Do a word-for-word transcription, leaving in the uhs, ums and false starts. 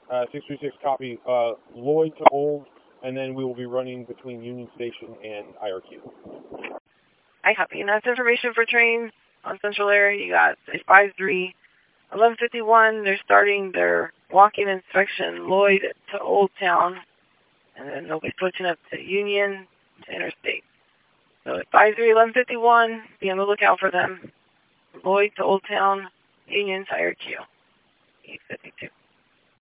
Uh, six three six copy. Uh, Lloyd to Old, and then we will be running between Union Station and I R Q. I copy. And that's information for trains on Central Area. You got five three, eleven fifty-one. They're starting their walking inspection, Lloyd to Old Town, and then they'll be switching up to Union to Interstate. So at five three, eleven fifty-one, be on the lookout for them. Lloyd to Old Town, Union to I R Q. eight fifty-two.